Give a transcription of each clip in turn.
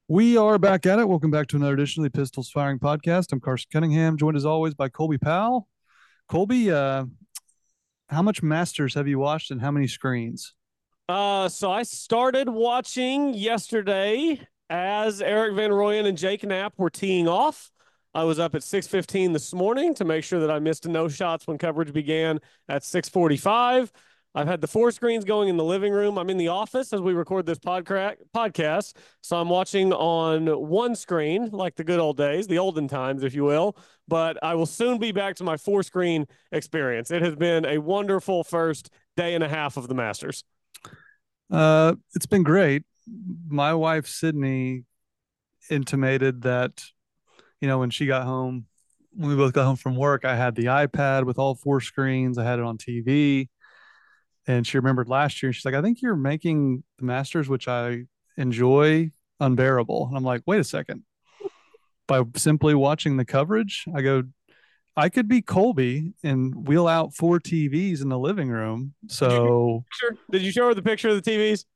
We are back at it. Welcome back to another edition of the Pistols Firing Podcast. I'm Carson Cunningham, joined as always by Colby Powell. Colby, how much Masters have you watched and how many screens? So I started watching yesterday as Eric Van Rooyen and Jake Knapp were teeing off. I was up at 6:15 this morning to make sure that I missed no shots when coverage began at 6:45. I've had the four screens going in the living room. I'm in the office as we record this podcast. So I'm watching on one screen, like the good old days, the olden times, if you will. But I will soon be back to my four screen experience. It has been a wonderful first day and a half of the Masters. It's been great. My wife, Sydney, intimated that, when she got home, when we both got home from work, I had the iPad with all four screens. I had it on TV. And she remembered last year. She's like, I think you're making the Masters, which I enjoy, unbearable. And I'm like, wait a second. By simply watching the coverage, I go, I could be Colby and wheel out four TVs in the living room. Did you So Did you show her the picture of the TVs?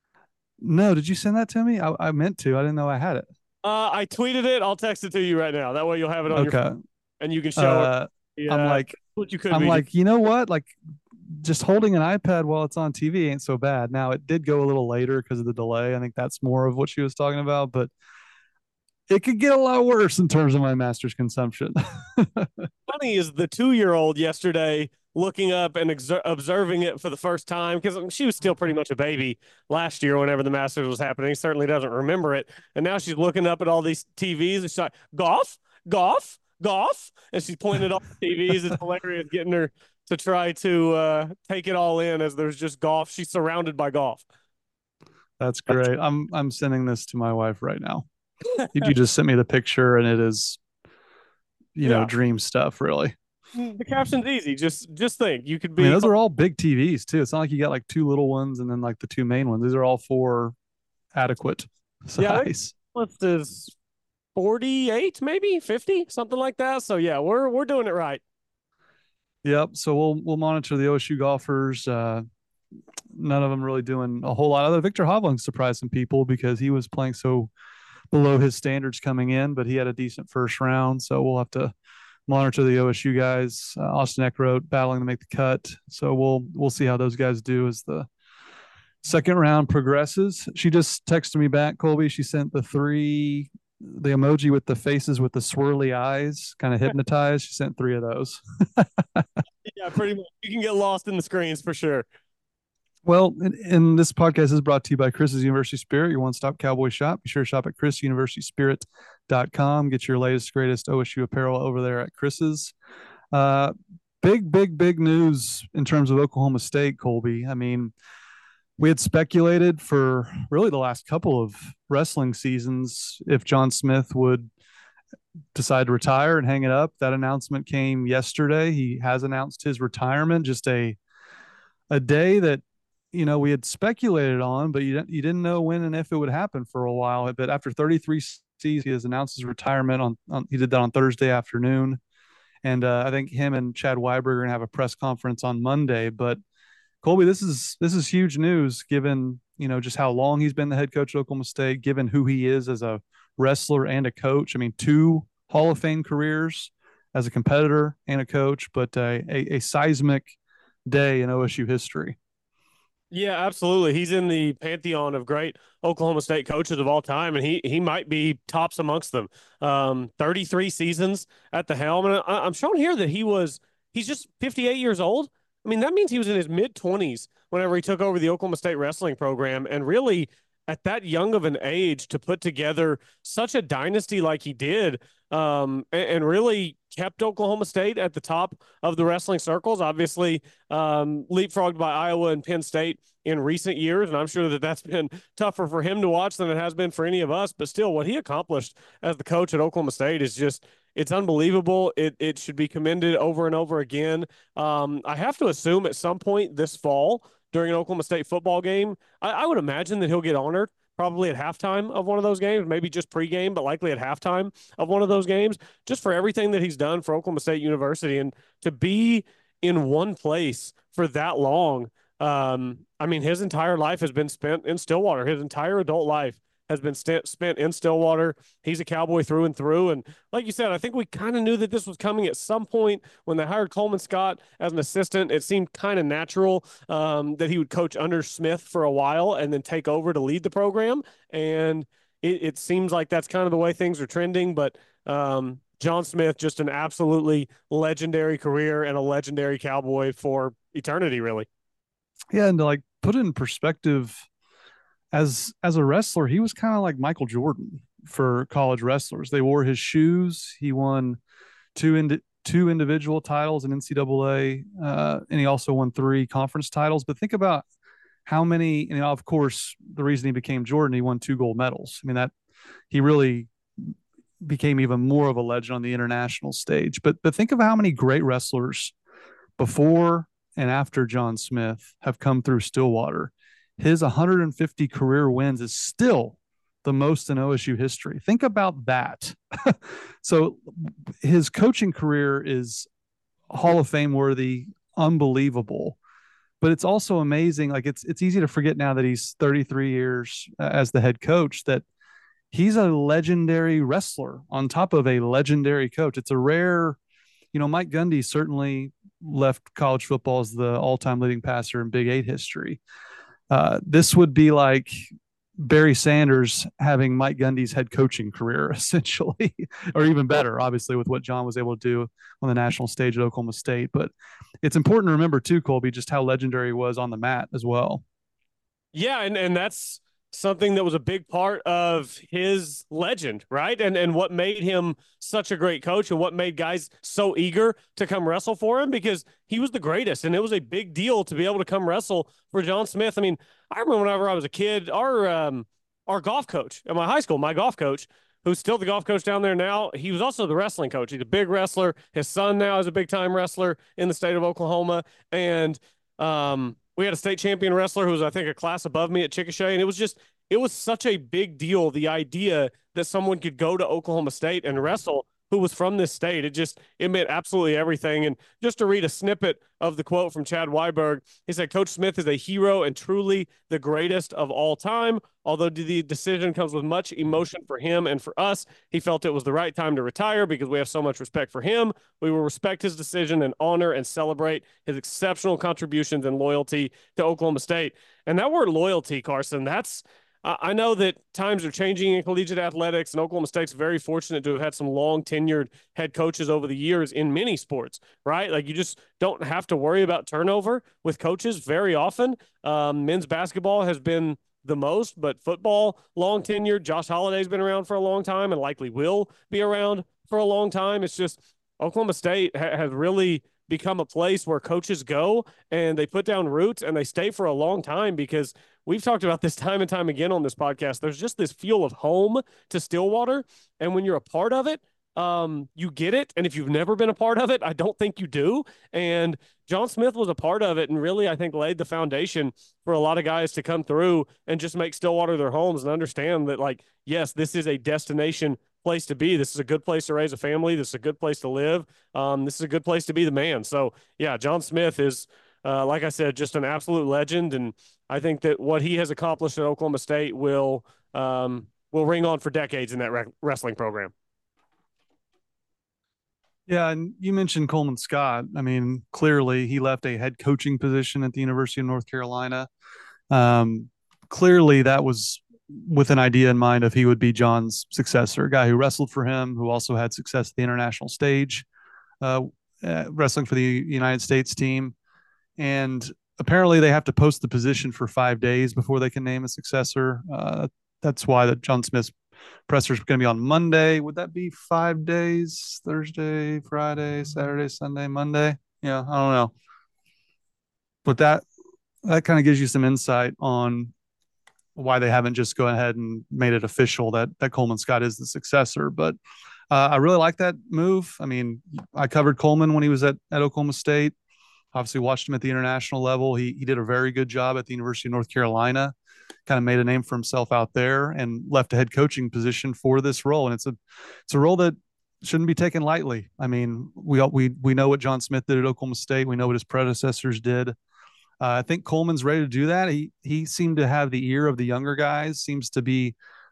no, did you send that to me? I meant to. I didn't know I had it. I tweeted it. I'll text it to you right now. That way you'll have it on your phone Okay. and you can show her. Uh, I'm Yeah, like, what you could I'm be doing. like, you know what? Like, just holding an iPad while it's on TV ain't so bad. Now it did go a little later because of the delay. I think that's more of what she was talking about, but it could get a lot worse in terms of my master's consumption. Funny is the 2 year old yesterday looking up and observing it for the first time because she was still pretty much a baby last year whenever the Masters was happening. Certainly doesn't remember it. And now she's looking up at all these TVs and she's like, golf, golf, golf. And she's pointing at all the TVs. It's hilarious getting her to try to take it all in as there's just golf. She's surrounded by golf. That's great. I'm sending this to my wife right now. You just sent me the picture and it is, Yeah. dream stuff really. The caption's easy. Just think you could I mean, be. those are all big TVs too. It's not like you got like two little ones and then like the two main ones. These are all four adequate Yeah, I think size. list is 48, maybe 50, something like that. So yeah, we're doing it right. Yep. So we'll monitor the OSU golfers. None of them really doing a whole lot. Other Victor Hovland surprised some people because he was playing so below his standards coming in, but he had a decent first round. So we'll have to monitor the OSU guys. Austin Eckroat battling to make the cut. So we'll see how those guys do as the second round progresses. She just texted me back, Colby. She sent the emoji with the faces with the swirly eyes, kind of hypnotized. She sent three of those. Yeah, pretty much. You can get lost in the screens for sure. Well, and this podcast is brought to you by Chris's University Spirit, your one stop cowboy shop. Be sure to shop at chrisuniversityspirit.com. Get your latest, greatest OSU apparel over there at Chris's. Uh, big news in terms of Oklahoma State, Colby. I mean, we had speculated for really the last couple of wrestling seasons if John Smith would decide to retire and hang it up. That announcement came yesterday. He has announced his retirement. Just a day that we had speculated on, but you didn't know when and if it would happen for a while. But after 33 seasons, he has announced his retirement on he did that on Thursday afternoon, and I think him and Chad Weiberg are gonna have a press conference on Monday. But Colby, this is huge news given just how long he's been the head coach at Oklahoma State, given who he is as a wrestler and a coach. I mean, two Hall of Fame careers as a competitor and a coach, but a seismic day in OSU history. Yeah, absolutely. He's in the pantheon of great Oklahoma State coaches of all time, and he might be tops amongst them. 33 seasons at the helm, and I'm showing here that he's just 58 years old. I mean, that means he was in his mid 20s whenever he took over the Oklahoma State wrestling program, and really at that young of an age to put together such a dynasty like he did, and really kept Oklahoma State at the top of the wrestling circles. Obviously, leapfrogged by Iowa and Penn State in recent years, and I'm sure that that's been tougher for him to watch than it has been for any of us. But still, what he accomplished as the coach at Oklahoma State is just it's unbelievable. It should be commended over and over again. I have to assume at some point this fall during an Oklahoma State football game, I would imagine that he'll get honored probably at halftime of one of those games, maybe just pregame, but likely at halftime of one of those games, just for everything that he's done for Oklahoma State University and to be in one place for that long. I mean, his entire life has been spent in Stillwater, his entire adult life has been spent in Stillwater. He's a Cowboy through and through. And like you said, I think we kind of knew that this was coming at some point when they hired Coleman Scott as an assistant. It seemed kind of natural that he would coach under Smith for a while and then take over to lead the program. And it seems like that's kind of the way things are trending. But John Smith, just an absolutely legendary career and a legendary Cowboy for eternity, really. Yeah, and to like put it in perspective, as a wrestler, he was kind of like Michael Jordan for college wrestlers. They wore his shoes. He won two individual titles in NCAA, and he also won 3 conference titles. But think about how many, of course, the reason he became Jordan, he won 2 gold medals. I mean, that he really became even more of a legend on the international stage. But think of how many great wrestlers before and after John Smith have come through Stillwater. His 150 career wins is still the most in OSU history. Think about that. So his coaching career is Hall of Fame worthy, unbelievable. But it's also amazing. Like it's easy to forget now that he's 33 years as the head coach that he's a legendary wrestler on top of a legendary coach. It's a rare, Mike Gundy certainly left college football as the all-time leading passer in Big 8 history. This would be like Barry Sanders having Mike Gundy's head coaching career, essentially, or even better, obviously, with what John was able to do on the national stage at Oklahoma State. But it's important to remember, too, Colby, just how legendary he was on the mat as well. Yeah, and that's something that was a big part of his legend, right? And what made him such a great coach and what made guys so eager to come wrestle for him because he was the greatest and it was a big deal to be able to come wrestle for John Smith. I mean, I remember whenever I was a kid, our golf coach at my high school, my golf coach, who's still the golf coach down there now, he was also the wrestling coach. He's a big wrestler. His son now is a big time wrestler in the state of Oklahoma. And we had a state champion wrestler who was, I think, a class above me at Chickasha. And it was such a big deal. The idea that someone could go to Oklahoma State and wrestle who was from this state. It meant absolutely everything. And just to read a snippet of the quote from Chad Weiberg, he said, Coach Smith is a hero and truly the greatest of all time. Although the decision comes with much emotion for him and for us, he felt it was the right time to retire because we have so much respect for him. We will respect his decision and honor and celebrate his exceptional contributions and loyalty to Oklahoma State. And that word loyalty, Carson, I know that times are changing in collegiate athletics, and Oklahoma State's very fortunate to have had some long tenured head coaches over the years in many sports, right? Like you just don't have to worry about turnover with coaches very often. Men's basketball has been the most, but football, long tenured. Josh Holliday's been around for a long time and likely will be around for a long time. It's just Oklahoma State has really become a place where coaches go and they put down roots and they stay for a long time because we've talked about this time and time again on this podcast. There's just this feel of home to Stillwater. And when you're a part of it, you get it. And if you've never been a part of it, I don't think you do. And John Smith was a part of it and really, I think, laid the foundation for a lot of guys to come through and just make Stillwater their homes and understand that, like, yes, this is a destination place to be. This is a good place to raise a family. This is a good place to live. This is a good place to be the man. So, yeah, John Smith is, like I said, just an absolute legend. And I think that what he has accomplished at Oklahoma State will ring on for decades in that wrestling program. Yeah, and you mentioned Coleman Scott. I mean, clearly he left a head coaching position at the University of North Carolina. Clearly that was with an idea in mind of he would be John's successor, a guy who wrestled for him, who also had success at the international stage, wrestling for the United States team. And apparently they have to post the position for 5 days before they can name a successor. That's why that John Smith's presser is going to be on Monday. Would that be 5 days? Thursday, Friday, Saturday, Sunday, Monday? Yeah, I don't know. But that kind of gives you some insight on why they haven't just gone ahead and made it official that Coleman Scott is the successor. But I really like that move. I mean, I covered Coleman when he was at Oklahoma State. Obviously watched him at the international level. He did a very good job at the University of North Carolina, kind of made a name for himself out there and left a head coaching position for this role. And it's a role that shouldn't be taken lightly. I mean, we know what John Smith did at Oklahoma State. We know what his predecessors did. I think Coleman's ready to do that. He seemed to have the ear of the younger guys, seems to be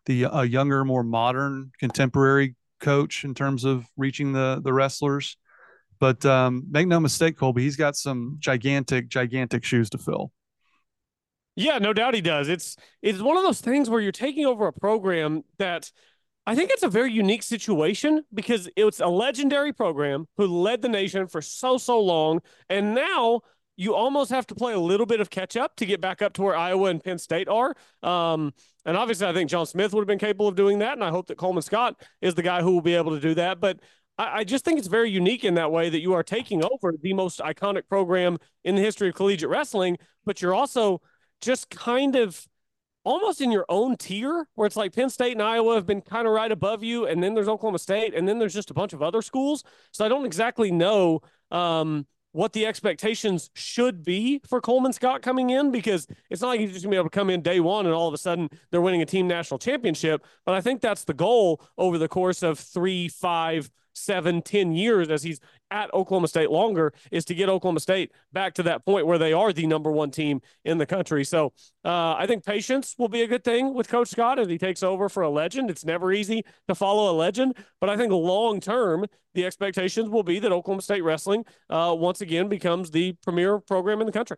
the a younger, more modern, contemporary coach in terms of reaching the wrestlers. But make no mistake, Colby, he's got some gigantic, gigantic shoes to fill. Yeah, no doubt he does. It's one of those things where you're taking over a program that I think it's a very unique situation because it's a legendary program who led the nation for so long, and now you almost have to play a little bit of catch up to get back up to where Iowa and Penn State are. And obviously, I think John Smith would have been capable of doing that, and I hope that Coleman Scott is the guy who will be able to do that. But I just think it's very unique in that way that you are taking over the most iconic program in the history of collegiate wrestling, but you're also just kind of almost in your own tier where it's like Penn State and Iowa have been kind of right above you. And then there's Oklahoma State. And then there's just a bunch of other schools. So I don't exactly know what the expectations should be for Coleman Scott coming in, because it's not like he's just going to be able to come in day one and all of a sudden they're winning a team national championship. But I think that's the goal over the course of 3, 5, 7, 10 years as he's at Oklahoma State longer, is to get Oklahoma State back to that point where they are the number one team in the country. So I think patience will be a good thing with Coach Scott as he takes over for a legend. It's never easy to follow a legend, but I think long term, the expectations will be that Oklahoma State wrestling once again becomes the premier program in the country.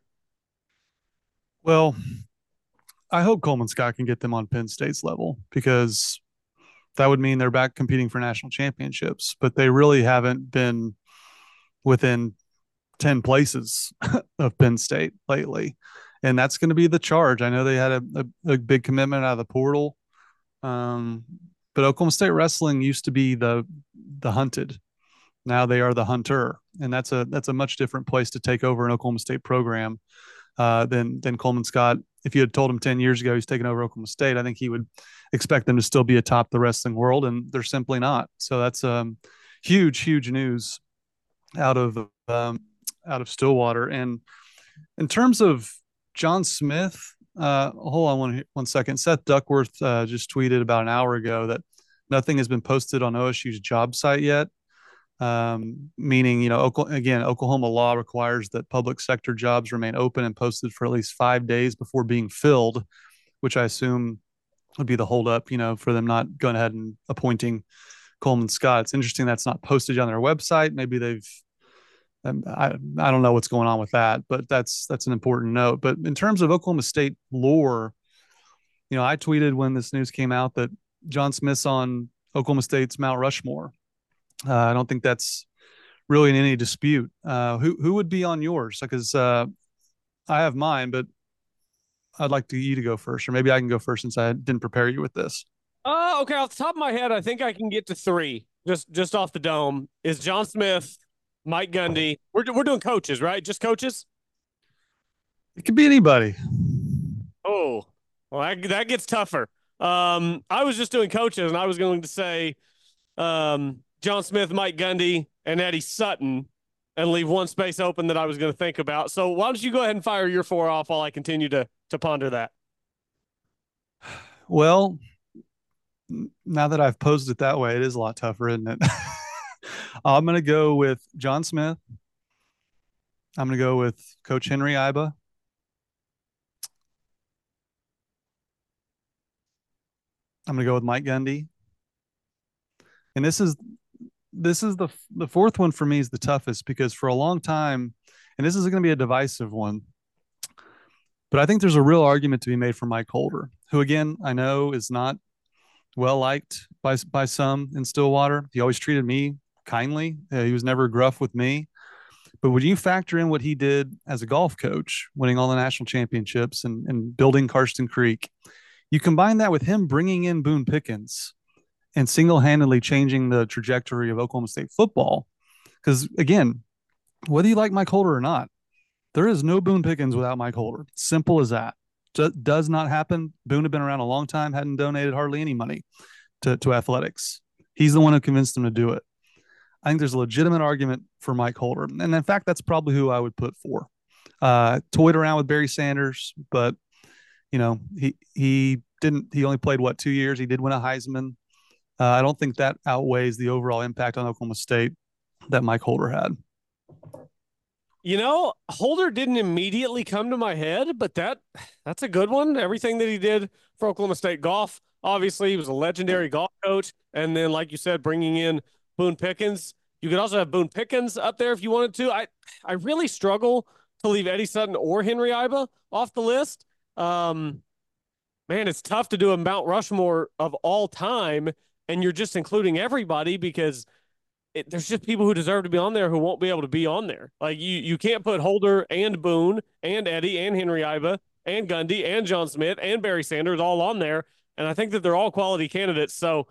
Well, I hope Coleman Scott can get them on Penn State's level, because that would mean they're back competing for national championships, but they really haven't been within 10 places of Penn State lately. And that's going to be the charge. I know they had a big commitment out of the portal. But Oklahoma State wrestling used to be the hunted. Now they are the hunter. And that's a much different place to take over an Oklahoma State program than Coleman Scott. If you had told him 10 years ago he's taking over Oklahoma State, I think he would expect them to still be atop the wrestling world, and they're simply not. So that's huge news out of Stillwater. And in terms of John Smith, hold on one second. Seth Duckworth just tweeted about an hour ago that nothing has been posted on OSU's job site yet. Meaning, Oklahoma law requires that public sector jobs remain open and posted for at least 5 days before being filled, which I assume would be the holdup, for them not going ahead and appointing Coleman Scott. It's interesting that's not posted on their website. Maybe they've, I don't know what's going on with that, but that's an important note. But in terms of Oklahoma State lore, I tweeted when this news came out that John Smith's on Oklahoma State's Mount Rushmore. I don't think that's really in any dispute. Who would be on yours? Because I have mine, but I'd like you to go first, or maybe I can go first since I didn't prepare you with this. Okay. Off the top of my head, I think I can get to three just off the dome. Is John Smith, Mike Gundy. We're doing coaches, right? Just coaches? It could be anybody. Oh, well, that gets tougher. I was just doing coaches, and I was going to say John Smith, Mike Gundy, and Eddie Sutton, and leave one space open that I was going to think about. So why don't you go ahead and fire your four off while I continue to ponder that? Well, now that I've posed it that way, it is a lot tougher, isn't it? I'm going to go with John Smith. I'm going to go with Coach Henry Iba. I'm going to go with Mike Gundy. And this is the fourth one for me is the toughest, because for a long time, and this is going to be a divisive one, but I think there's a real argument to be made for Mike Holder, who, again, I know is not well liked by some in Stillwater. He always treated me kindly. He was never gruff with me. But when you factor in what he did as a golf coach, winning all the national championships and building Karsten Creek, you combine that with him bringing in Boone Pickens and single-handedly changing the trajectory of Oklahoma State football. Because, again, whether you like Mike Holder or not, there is no Boone Pickens without Mike Holder. Simple as that. Does not happen. Boone had been around a long time, hadn't donated hardly any money to athletics. He's the one who convinced him to do it. I think there's a legitimate argument for Mike Holder. And in fact, that's probably who I would put for. Toyed around with Barry Sanders, but, he only played, 2 years? He did win a Heisman. I don't think that outweighs the overall impact on Oklahoma State that Mike Holder had. Holder didn't immediately come to my head, but that's a good one. Everything that he did for Oklahoma State golf obviously, he was a legendary golf coach. And then, like you said, bringing in Boone Pickens. You could also have Boone Pickens up there if you wanted to. I really struggle to leave Eddie Sutton or Henry Iba off the list. Um, Man, it's tough to do a Mount Rushmore of all time, and you're just including everybody because there's just people who deserve to be on there who won't be able to be on there. Like you can't put Holder and Boone and Eddie and Henry Iba and Gundy and John Smith and Barry Sanders all on there, and I think that they're all quality candidates. So,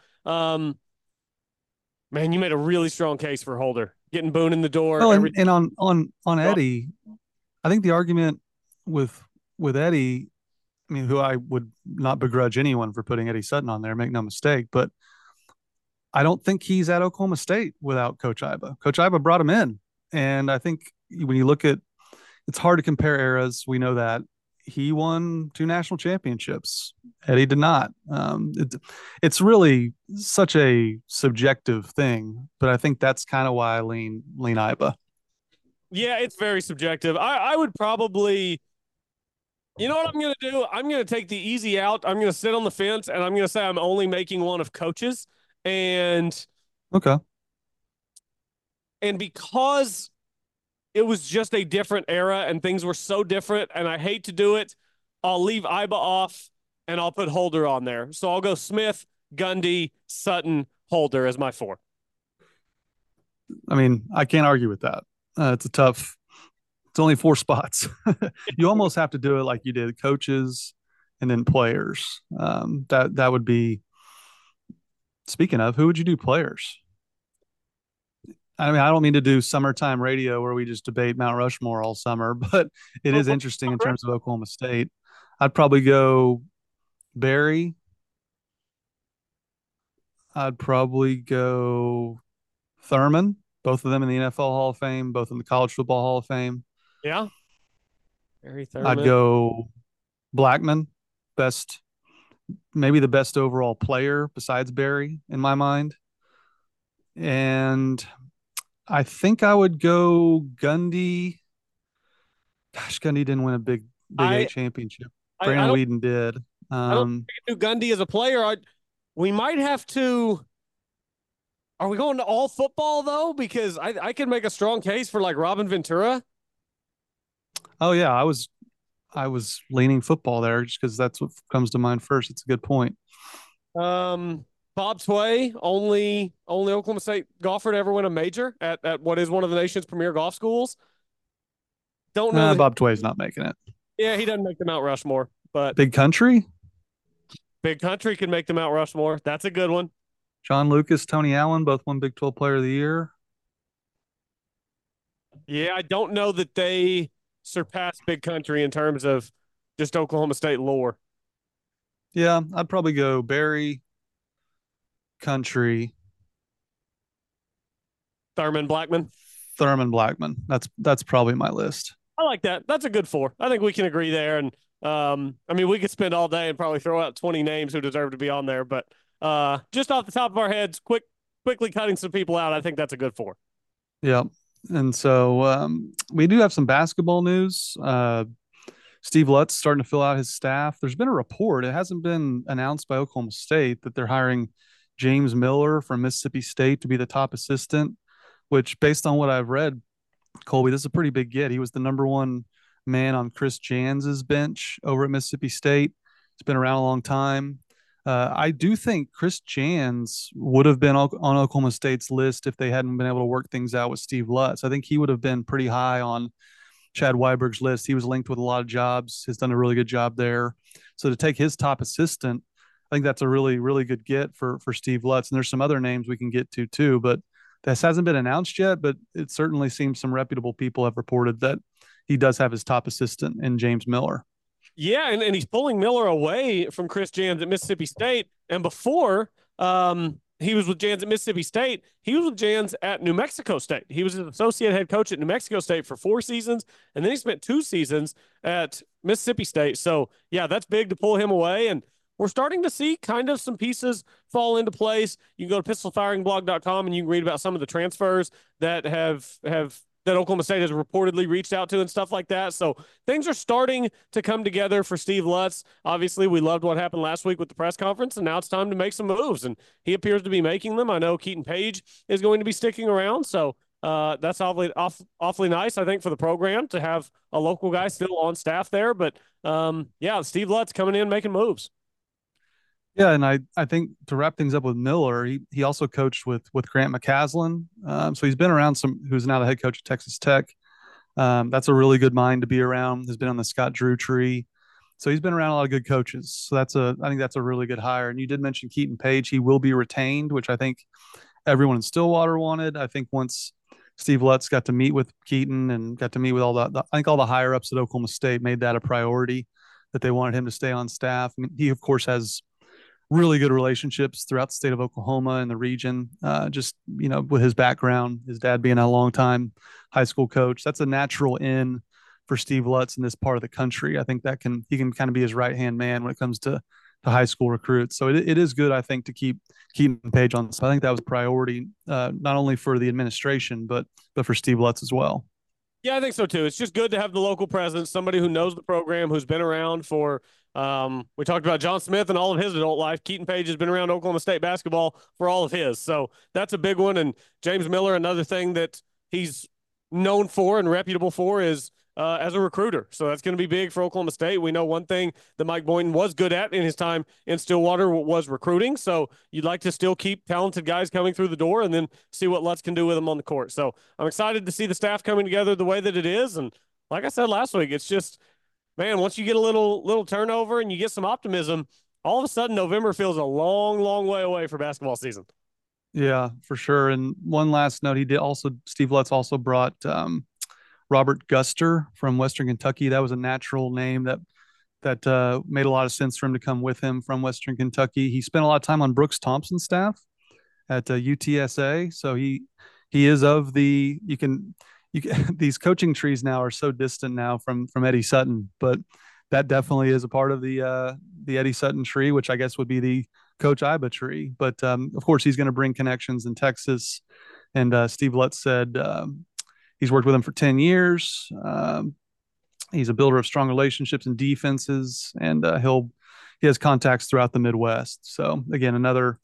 man, you made a really strong case for Holder getting Boone in the door. Well, and on Eddie, I think the argument with Eddie, I mean, who I would not begrudge anyone for putting Eddie Sutton on there, make no mistake, but I don't think he's at Oklahoma State without Coach Iba. Coach Iba brought him in. And I think when you look at, it's hard to compare eras. We know that he won 2 national championships. Eddie did not. It's really such a subjective thing, but I think that's kind of why I lean Iba. Yeah, it's very subjective. I would probably, you know what I'm going to do? I'm going to take the easy out. I'm going to sit on the fence, and I'm going to say I'm only making one of coaches. And okay. And because it was just a different era and things were so different, and I hate to do it, I'll leave Iba off and I'll put Holder on there. So I'll go Smith, Gundy, Sutton, Holder as my 4. I mean, I can't argue with that. It's it's only 4 spots. You almost have to do it like you did coaches and then players. That would be, speaking of, who would you do players? I mean, I don't mean to do summertime radio where we just debate Mount Rushmore all summer, but it is interesting in terms of Oklahoma State. I'd probably go Barry. I'd probably go Thurman, both of them in the NFL Hall of Fame, both in the College Football Hall of Fame. Yeah. Barry Thurman. I'd go Blackman, maybe the best overall player besides Barry in my mind. And I think I would go Gundy. Gosh, Gundy didn't win a big A championship. Brandon Weeden did. I don't do Gundy as a player. We might have to. Are we going to all football though? Because I can make a strong case for like Robin Ventura. Oh yeah, I was leaning football there just because that's what comes to mind first. It's a good point. Bob Tway, only Oklahoma State golfer to ever win a major at what is one of the nation's premier golf schools. Don't know. Bob Tway's not making it. Yeah, he doesn't make the Mount Rushmore, but Big Country. Big Country can make the Mount Rushmore. That's a good one. John Lucas, Tony Allen, both won Big 12 Player of the Year. Yeah, I don't know that they surpassed Big Country in terms of just Oklahoma State lore. Yeah, I'd probably go Barry, Country, Thurman, Blackman. That's probably my list. I like that. That's a good 4. I think we can agree there. And I mean, we could spend all day and probably throw out 20 names who deserve to be on there, but just off the top of our heads, quickly cutting some people out, I think that's a good 4. Yeah. And so we do have some basketball news. Steve Lutz starting to fill out his staff. There's been a report. It hasn't been announced by Oklahoma State that they're hiring James Miller from Mississippi State to be the top assistant, which based on what I've read, Colby, this is a pretty big get. He was the number 1 man on Chris Jans's bench over at Mississippi State. It's been around a long time. I do think Chris Jans would have been on Oklahoma State's list if they hadn't been able to work things out with Steve Lutz. I think he would have been pretty high on Chad Weiberg's list. He was linked with a lot of jobs, has done a really good job there. So to take his top assistant, I think that's a really, really good get for Steve Lutz. And there's some other names we can get to too, but this hasn't been announced yet, but it certainly seems some reputable people have reported that he does have his top assistant in James Miller. Yeah, and he's pulling Miller away from Chris Jans at Mississippi State. And before he was with Jans at Mississippi State, he was with Jans at New Mexico State. He was an associate head coach at New Mexico State for 4 seasons, and then he spent 2 seasons at Mississippi State. So, yeah, that's big to pull him away. And we're starting to see kind of some pieces fall into place. You can go to pistolfiringblog.com and you can read about some of the transfers that have that Oklahoma State has reportedly reached out to and stuff like that. So things are starting to come together for Steve Lutz. Obviously, we loved what happened last week with the press conference, and now it's time to make some moves, and he appears to be making them. I know Keaton Page is going to be sticking around, so that's awfully nice, I think, for the program to have a local guy still on staff there. But yeah, Steve Lutz coming in making moves. Yeah, and I think to wrap things up with Miller, he also coached with Grant McCasland, so he's been around who's now the head coach of Texas Tech. That's a really good mind to be around. Has been on the Scott Drew tree, so he's been around a lot of good coaches. So I think that's a really good hire. And you did mention Keaton Page; he will be retained, which I think everyone in Stillwater wanted. I think once Steve Lutz got to meet with Keaton and got to meet with I think all the higher ups at Oklahoma State made that a priority that they wanted him to stay on staff. I mean, he of course has really good relationships throughout the state of Oklahoma and the region. Just with his background, his dad being a long time high school coach, that's a natural in for Steve Lutz in this part of the country. I think he can kind of be his right hand man when it comes to high school recruits. So it is good, I think, to keep Keaton Page on. So I think that was a priority, not only for the administration, but for Steve Lutz as well. Yeah, I think so too. It's just good to have the local presence, somebody who knows the program, who's been around for. We talked about John Smith and all of his adult life. Keaton Page has been around Oklahoma State basketball for all of his, so that's a big one. And James Miller, another thing that he's known for and reputable for is as a recruiter. So that's going to be big for Oklahoma State. We know one thing that Mike Boynton was good at in his time in Stillwater was recruiting. So you'd like to still keep talented guys coming through the door and then see what Lutz can do with them on the court. So I'm excited to see the staff coming together the way that it is. And like I said last week, it's just, man, once you get a little turnover and you get some optimism, all of a sudden November feels a long, long way away for basketball season. Yeah, for sure. And one last note, Steve Lutz also brought Robert Guster from Western Kentucky. That was a natural name that made a lot of sense for him to come with him from Western Kentucky. He spent a lot of time on Brooks Thompson's staff at UTSA, so he is of the you can these coaching trees now are so distant now from Eddie Sutton, but that definitely is a part of the Eddie Sutton tree, which I guess would be the Coach Iba tree. But of course, he's going to bring connections in Texas. And Steve Lutz said he's worked with him for 10 years. He's a builder of strong relationships and defenses, and he has contacts throughout the Midwest. So again, another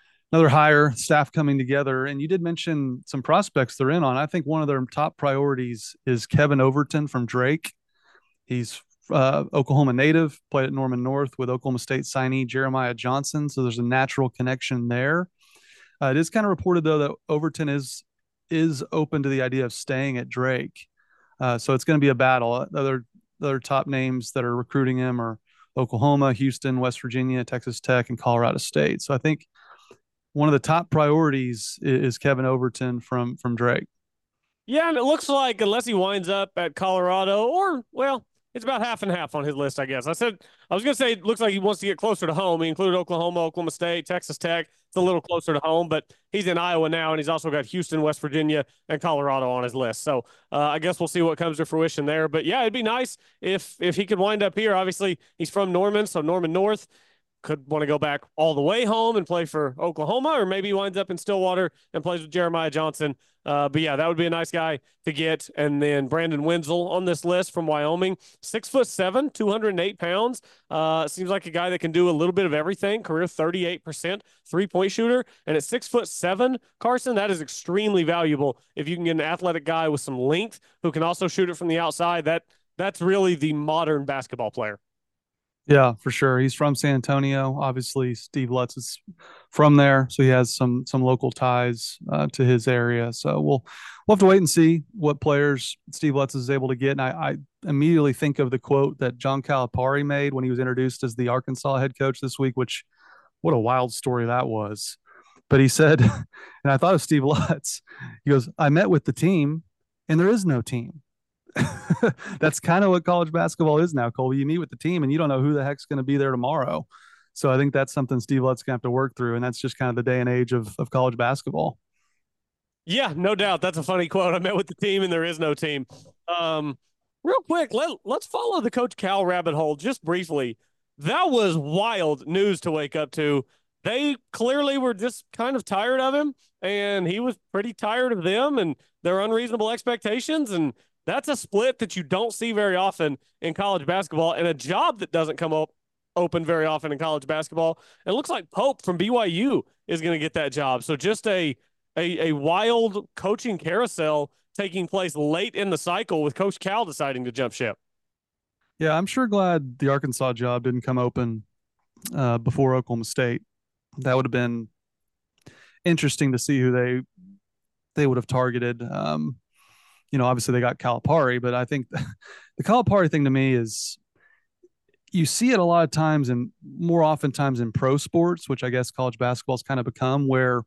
hire, staff coming together. And you did mention some prospects they're in on. I think one of their top priorities is Kevin Overton from Drake. He's Oklahoma native, played at Norman North with Oklahoma State signee Jeremiah Johnson. So there's a natural connection there. It is kind of reported, though, that Overton is open to the idea of staying at Drake. So it's going to be a battle. The other top names that are recruiting him are Oklahoma, Houston, West Virginia, Texas Tech, and Colorado State. So I think one of the top priorities is Kevin Overton from Drake. Yeah, and it looks like unless he winds up at Colorado or, well, it's about half and half on his list, I guess. I was going to say it looks like he wants to get closer to home. He included Oklahoma, Oklahoma State, Texas Tech. It's a little closer to home, but he's in Iowa now, and he's also got Houston, West Virginia, and Colorado on his list. So I guess we'll see what comes to fruition there. But, yeah, it'd be nice if he could wind up here. Obviously, he's from Norman, so Norman North. Could want to go back all the way home and play for Oklahoma, or maybe he winds up in Stillwater and plays with Jeremiah Johnson. But yeah, that would be a nice guy to get. And then Brandon Wenzel on this list from Wyoming, 6'7", 208 pounds. Seems like a guy that can do a little bit of everything. Career 38% 3-point shooter, and at 6'7", Carson, that is extremely valuable. If you can get an athletic guy with some length who can also shoot it from the outside, that's really the modern basketball player. Yeah, for sure. He's from San Antonio. Obviously, Steve Lutz is from there, so he has some local ties to his area. So we'll have to wait and see what players Steve Lutz is able to get. And I immediately think of the quote that John Calipari made when he was introduced as the Arkansas head coach this week, which what a wild story that was. But he said, and I thought of Steve Lutz, he goes, I met with the team, and there is no team. That's kind of what college basketball is now, Colby. You meet with the team and you don't know who the heck's going to be there tomorrow. So I think that's something Steve Lutz going to have to work through. And that's just kind of the day and age of college basketball. Yeah, no doubt. That's a funny quote. I met with the team and there is no team. Real quick, let's follow the Coach Cal rabbit hole just briefly. That was wild news to wake up to. they clearly were just kind of tired of him, and he was pretty tired of them and their unreasonable expectations. And that's a split that you don't see very often in college basketball, and a job that doesn't come up open very often in college basketball. And it looks like Pope from BYU is going to get that job. So just a wild coaching carousel taking place late in the cycle with Coach Cal deciding to jump ship. Yeah, I'm sure glad the Arkansas job didn't come open before Oklahoma State. That would have been interesting to see who they would have targeted. Obviously they got Calipari, but I think the Calipari thing to me is you see it a lot of times and more oftentimes in pro sports, which I guess college basketball's kind of become, where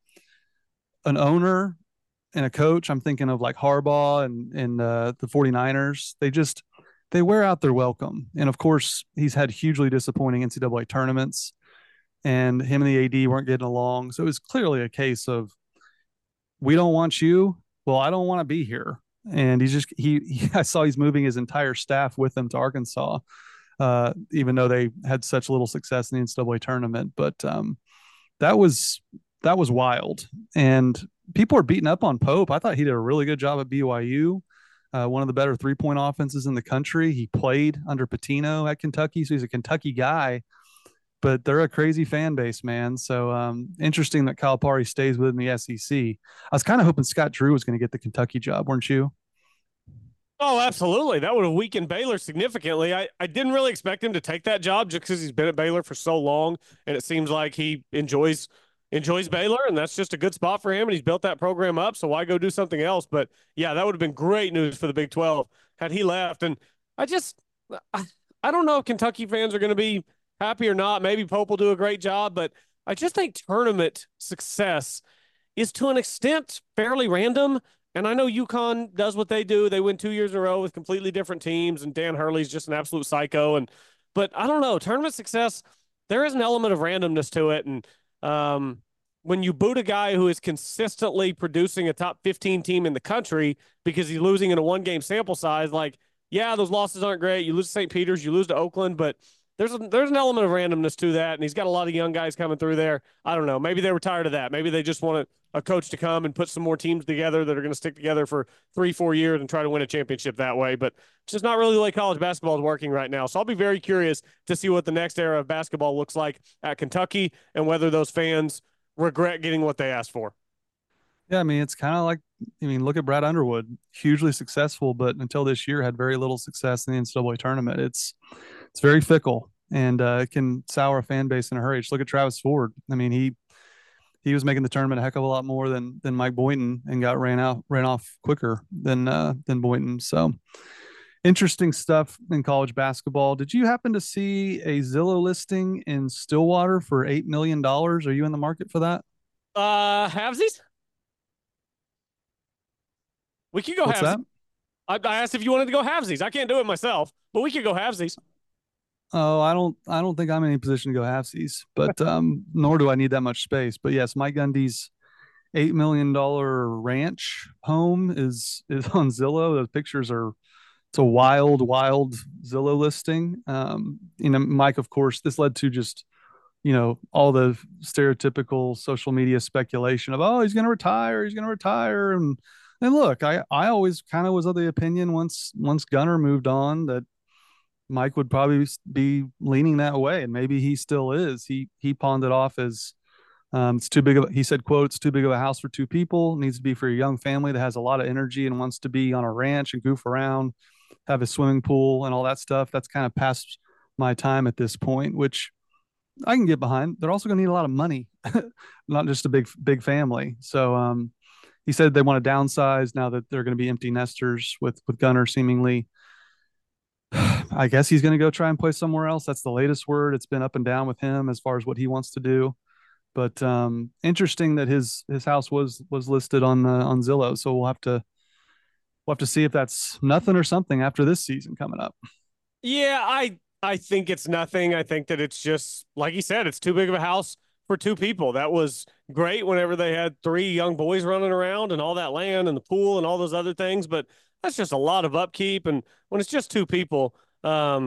an owner and a coach, I'm thinking of like Harbaugh and the 49ers, they wear out their welcome. And of course, he's had hugely disappointing NCAA tournaments, and him and the AD weren't getting along. So it was clearly a case of, we don't want you. Well, I don't want to be here. And I saw he's moving his entire staff with him to Arkansas, even though they had such little success in the NCAA tournament. But that was that was wild. And people are beating up on Pope. I thought he did a really good job at BYU. One of the better 3-point offenses in the country. He played under Pitino at Kentucky, so he's a Kentucky guy. But they're a crazy fan base, man. So interesting that Calipari stays within the SEC. I was kind of hoping Scott Drew was going to get the Kentucky job, weren't you? Oh, absolutely. That would have weakened Baylor significantly. I didn't really expect him to take that job just because he's been at Baylor for so long, and it seems like he enjoys Baylor, and that's just a good spot for him, and he's built that program up, so why go do something else? But yeah, that would have been great news for the Big 12 had he left. And I just I, I don't know if Kentucky fans are going to be happy or not. Maybe Pope will do a great job, but I just think tournament success is to an extent fairly random. And I know UConn does what they do. They win 2 years in a row with completely different teams, and Dan Hurley's just an absolute psycho. But I don't know, tournament success, there is an element of randomness to it. And when you boot a guy who is consistently producing a top 15 team in the country because he's losing in a 1 game sample size, like, yeah, those losses aren't great. You lose to St. Peter's, you lose to Oakland, but there's an element of randomness to that, and he's got a lot of young guys coming through there. I don't know. Maybe they were tired of that. Maybe they just want a coach to come and put some more teams together that are going to stick together for 3-4 years and try to win a championship that way. But it's just not really the way college basketball is working right now. So I'll be very curious to see what the next era of basketball looks like at Kentucky and whether those fans regret getting what they asked for. Yeah, I mean, it's kind of like, look at Brad Underwood, hugely successful, but until this year had very little success in the NCAA tournament. It's very fickle, and it can sour a fan base in a hurry. Just look at Travis Ford. I mean, he was making the tournament a heck of a lot more than Mike Boynton, and got ran off quicker than Boynton. So interesting stuff in college basketball. Did you happen to see a Zillow listing in Stillwater for $8 million? Are you in the market for that? Halvesies? We could go What's halvesies. that? I asked if you wanted to go halvesies. I can't do it myself, but we could go halvesies. Oh, I don't think I'm in any position to go halfsies, but nor do I need that much space. But yes, Mike Gundy's $8 million ranch home is on Zillow. Those pictures are it's a wild Zillow listing. Mike, of course, this led to just all the stereotypical social media speculation of, oh, he's going to retire. And look, I always kind of was of the opinion once Gunner moved on that Mike would probably be leaning that way, and maybe he still is. He pawned it off as it's too big of. He said, "quote It's too big of a house for two people. It needs to be for a young family that has a lot of energy and wants to be on a ranch and goof around, have a swimming pool and all that stuff." That's kind of past my time at this point, which I can get behind. They're also going to need a lot of money, not just a big family. So he said they want to downsize now that they're going to be empty nesters with Gunner seemingly. I guess he's going to go try and play somewhere else. That's the latest word. It's been up and down with him as far as what he wants to do. But interesting that his house was listed on Zillow. So we'll have to see if that's nothing or something after this season coming up. Yeah, I think it's nothing. I think that it's just like you said, it's too big of a house for two people. That was great whenever they had three young boys running around and all that land and the pool and all those other things, but that's just a lot of upkeep. And when it's just two people,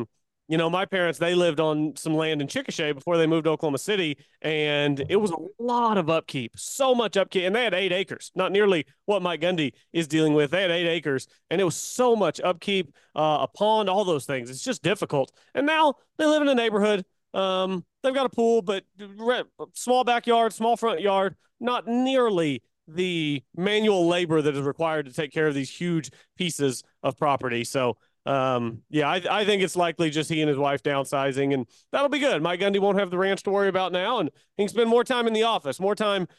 my parents, they lived on some land in Chickasha before they moved to Oklahoma City, and it was a lot of upkeep, so much upkeep. And they had 8 acres, not nearly what Mike Gundy is dealing with. They had 8 acres, and it was so much upkeep, a pond, all those things. It's just difficult. And now they live in a neighborhood. They've got a pool, but small backyard, small front yard, not nearly the manual labor that is required to take care of these huge pieces of property. So, yeah, I think it's likely just he and his wife downsizing, and that'll be good. Mike Gundy won't have the ranch to worry about now, and he can spend more time in the office, more time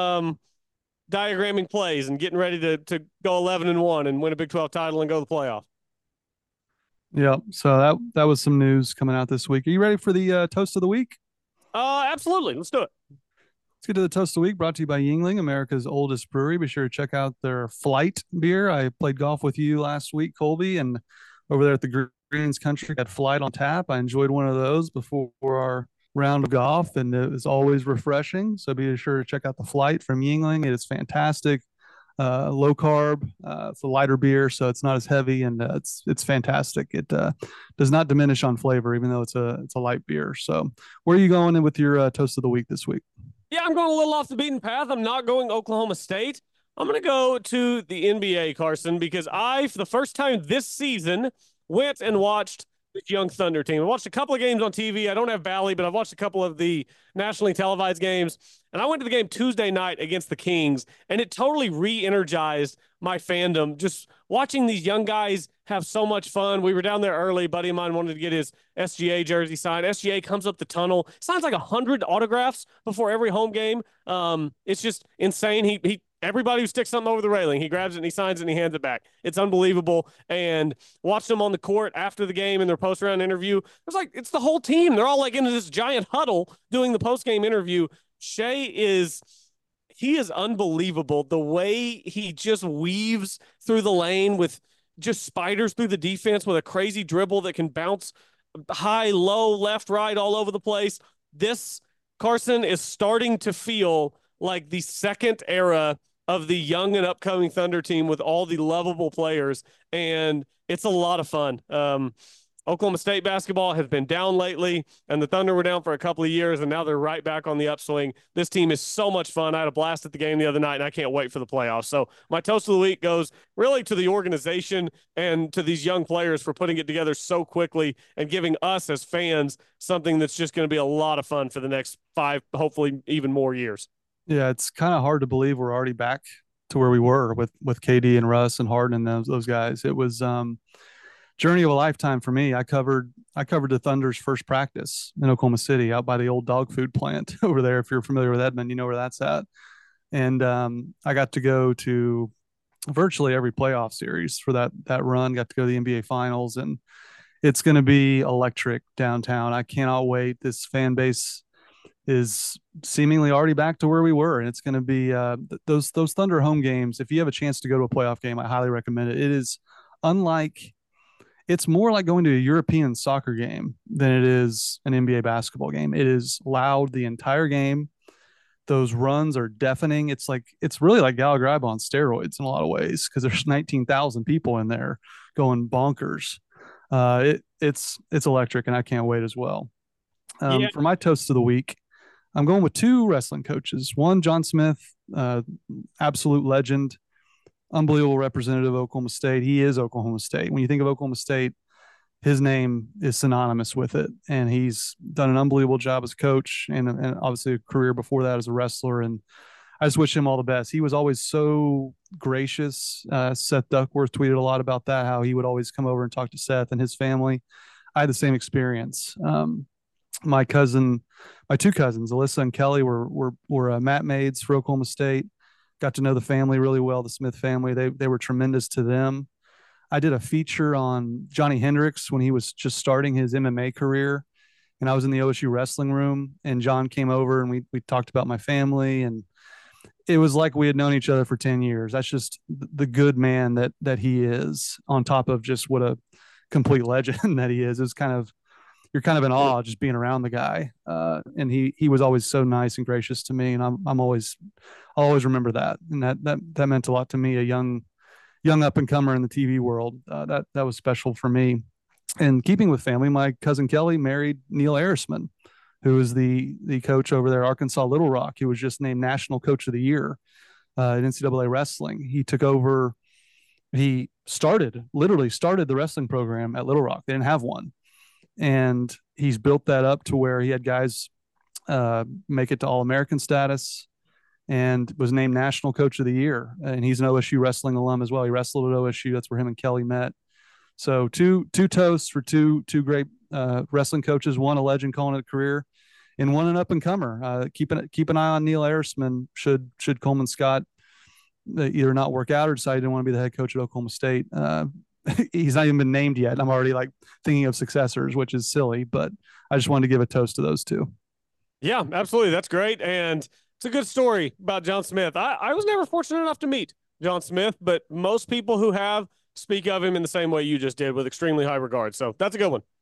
diagramming plays and getting ready to go 11-1 and win a Big 12 title and go to the playoff. Yeah. So that was some news coming out this week. Are you ready for the toast of the week? Absolutely. Let's do it. Let's get to the toast of the week, brought to you by Yuengling, America's oldest brewery. Be sure to check out their Flight beer. I played golf with you last week, Colby, and over there at the Greens Country got Flight on tap. I enjoyed one of those before our round of golf, and it was always refreshing. So be sure to check out the Flight from Yuengling. It is fantastic. Low carb. It's a lighter beer, so it's not as heavy, and it's fantastic. It does not diminish on flavor, even though it's a light beer. So, where are you going in with your toast of the week this week? Yeah, I'm going a little off the beaten path. I'm not going Oklahoma State. I'm going to go to the NBA, Carson, because I, for the first time this season, went and watched this young Thunder team. I watched a couple of games on TV. I don't have Bally, but I've watched a couple of the nationally televised games. And I went to the game Tuesday night against the Kings, and it totally re-energized my fandom. Just watching these young guys have so much fun. We were down there early. A buddy of mine wanted to get his SGA jersey signed. SGA comes up the tunnel, signs like 100 autographs before every home game. It's just insane. He everybody who sticks something over the railing, he grabs it and he signs it and he hands it back. It's unbelievable. And watched them on the court after the game in their post-round interview. It's the whole team. They're all like in this giant huddle doing the post-game interview. Shai he is unbelievable. The way he just weaves through the lane with just spiders through the defense with a crazy dribble that can bounce high, low, left, right, all over the place. This, Carson, is starting to feel like the second era of the young and upcoming Thunder team with all the lovable players, and it's a lot of fun. Oklahoma State basketball has been down lately, and the Thunder were down for a couple of years, and now they're right back on the upswing. This team is so much fun. I had a blast at the game the other night, and I can't wait for the playoffs. So my toast of the week goes really to the organization and to these young players for putting it together so quickly and giving us as fans something that's just going to be a lot of fun for the next 5, hopefully even more years. Yeah, it's kind of hard to believe we're already back to where we were with KD and Russ and Harden and those guys. It was journey of a lifetime for me. I covered the Thunder's first practice in Oklahoma City out by the old dog food plant over there. If you're familiar with Edmond, you know where that's at. And I got to go to virtually every playoff series for that run. Got to go to the NBA Finals, and it's going to be electric downtown. I cannot wait. This fan base is seemingly already back to where we were, and it's going to be those Thunder home games. If you have a chance to go to a playoff game, I highly recommend it. It is unlike it's more like going to a European soccer game than it is an NBA basketball game. It is loud the entire game. Those runs are deafening. It's really like Gallagher on steroids in a lot of ways because there's 19,000 people in there going bonkers. It's electric, and I can't wait as well. Yeah. For my toast of the week, I'm going with 2 wrestling coaches. One, John Smith, absolute legend, unbelievable representative of Oklahoma State. He is Oklahoma State. When you think of Oklahoma State, his name is synonymous with it. And he's done an unbelievable job as a coach and obviously a career before that as a wrestler. And I just wish him all the best. He was always so gracious. Seth Duckworth tweeted a lot about that, how he would always come over and talk to Seth and his family. I had the same experience. My 2 cousins, Alyssa and Kelly, were mat maids for Oklahoma State. Got to know the family really well, the Smith family. They were tremendous to them. I did a feature on Johnny Hendricks when he was just starting his MMA career, and I was in the OSU wrestling room, and John came over and we talked about my family, and it was like we had known each other for 10 years. That's just the good man that he is, on top of just what a complete legend that he is. It's you're kind of in awe just being around the guy. And he was always so nice and gracious to me. And I'll always remember that. And that meant a lot to me, a young up and comer in the TV world. That was special for me. And keeping with family, my cousin Kelly married Neil Arisman, who is the coach over there, Arkansas Little Rock. He was just named National Coach of the Year in NCAA wrestling. He took over. He literally started the wrestling program at Little Rock. They didn't have one, and he's built that up to where he had guys make it to All American status and was named National Coach of the Year. And he's an OSU wrestling alum as well. He wrestled at OSU. That's where him and Kelly met. So two toasts for two great wrestling coaches. One a legend calling it a career, and one an up and comer. Keep an eye on Neil Arisman. Should Coleman Scott either not work out or decide he didn't want to be the head coach at Oklahoma State. He's not even been named yet. I'm already like thinking of successors, which is silly, but I just wanted to give a toast to those two. Yeah, absolutely. That's great. And it's a good story about John Smith. I was never fortunate enough to meet John Smith, but most people who have speak of him in the same way you just did, with extremely high regard. So that's a good one.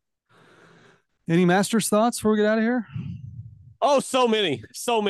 Any Masters thoughts before we get out of here? Oh, so many.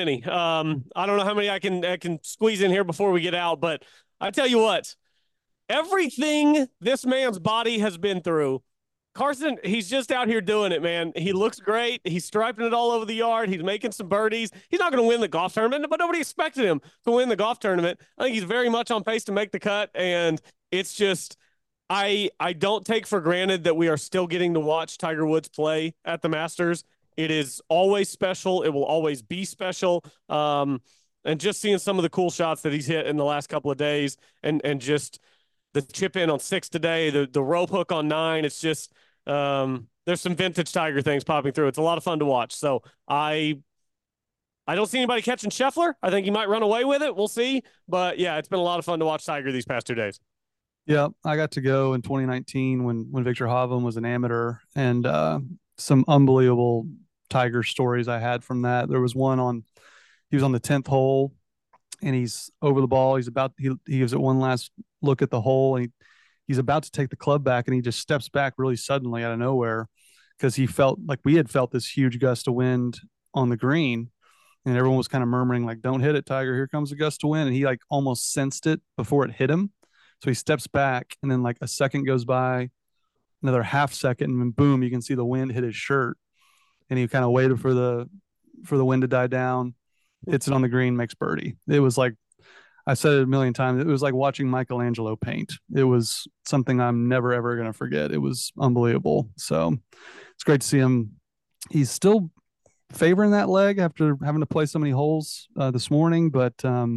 I don't know how many I can squeeze in here before we get out, but I tell you what, everything this man's body has been through, Carson, he's just out here doing it, man. He looks great. He's striping it all over the yard. He's making some birdies. He's not going to win the golf tournament, but nobody expected him to win the golf tournament. I think he's very much on pace to make the cut, and it's just I don't take for granted that we are still getting to watch Tiger Woods play at the Masters. It is always special. It will always be special. And just seeing some of the cool shots that he's hit in the last couple of days, and just the chip in on 6 today, the rope hook on 9. It's just there's some vintage Tiger things popping through. It's a lot of fun to watch. So I don't see anybody catching Scheffler. I think he might run away with it. We'll see. But yeah, it's been a lot of fun to watch Tiger these past 2 days. Yeah, I got to go in 2019 when Victor Hovland was an amateur, and some unbelievable Tiger stories I had from that. There was one he was on the 10th hole, and he's over the ball. He gives it one last look at the hole, and he's about to take the club back, and he just steps back really suddenly out of nowhere because he felt like we had felt this huge gust of wind on the green, and everyone was kind of murmuring like, "Don't hit it, Tiger. Here comes a gust of wind." And he like almost sensed it before it hit him. So he steps back, and then like a second goes by, another half second, and then boom, you can see the wind hit his shirt. And he kind of waited for the wind to die down, hits it on the green, makes birdie. It was like, I said it a million times, it was like watching Michelangelo paint. It was something I'm never ever going to forget. It was unbelievable. So it's great to see him. He's still favoring that leg after having to play so many holes this morning, but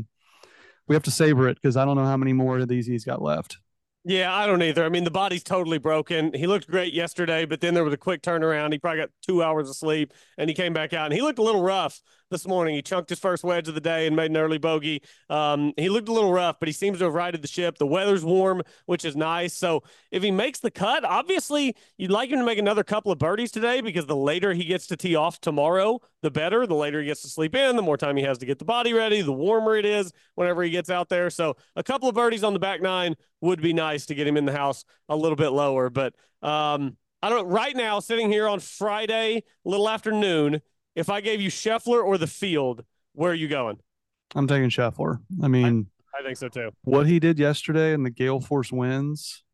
we have to savor it because I don't know how many more of these he's got left. Yeah, I don't either. I mean, the body's totally broken. He looked great yesterday, but then there was a quick turnaround. He probably got 2 hours of sleep, and he came back out, and he looked a little rough this morning. He chunked his first wedge of the day and made an early bogey. He looked a little rough, but he seems to have righted the ship. The weather's warm, which is nice. So if he makes the cut, obviously you'd like him to make another couple of birdies today, because the later he gets to tee off tomorrow, the better. The later he gets to sleep in, the more time he has to get the body ready, the warmer it is whenever he gets out there. So a couple of birdies on the back 9 would be nice to get him in the house a little bit lower. But I don't right now, sitting here on Friday, a little afternoon, if I gave you Scheffler or the field, where are you going? I'm taking Scheffler. I mean, I think so too. What he did yesterday in the gale force winds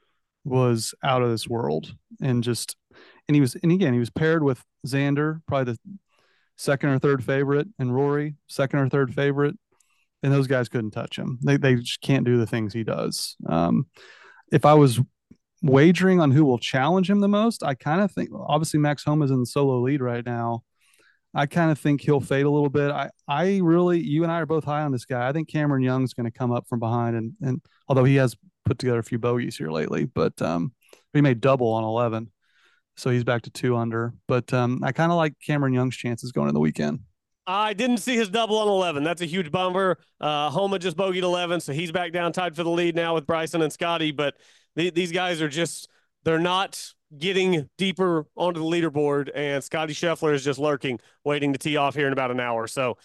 was out of this world. And he was paired with Xander, probably the second or third favorite, and Rory, second or third favorite. And those guys couldn't touch him. They just can't do the things he does. If I was wagering on who will challenge him the most, I kind of think, obviously Max Homa is in the solo lead right now. I kind of think he'll fade a little bit. I really, you and I are both high on this guy. I think Cameron Young's going to come up from behind, and although he has put together a few bogeys here lately, but he made double on 11, so he's back to 2 under. But I kind of like Cameron Young's chances going in the weekend. I didn't see his double on 11. That's a huge bummer. Homa just bogeyed 11, so he's back down tied for the lead now with Bryson and Scotty. But these guys are they're not getting deeper onto the leaderboard, and Scotty Scheffler is just lurking, waiting to tee off here in about an hour. So,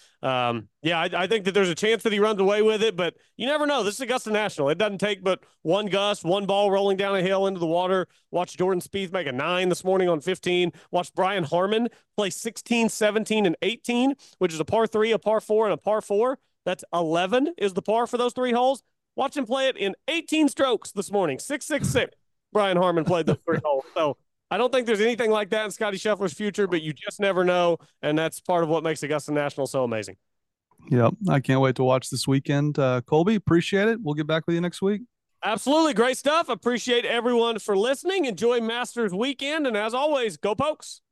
I think that there's a chance that he runs away with it, but you never know. This is Augusta National. It doesn't take but one gust, one ball rolling down a hill into the water. Watch Jordan Spieth make a 9 this morning on 15. Watch Brian Harman play 16, 17, and 18, which is a par 3, a par 4, and a par 4. That's 11 is the par for those 3 holes. Watch him play it in 18 strokes this morning, 666. Brian Harman played those 3 holes. So I don't think there's anything like that in Scotty Scheffler's future, but you just never know. And that's part of what makes Augusta National so amazing. Yep. I can't wait to watch this weekend. Colby, appreciate it. We'll get back with you next week. Absolutely. Great stuff. Appreciate everyone for listening. Enjoy Masters weekend. And as always, go Pokes.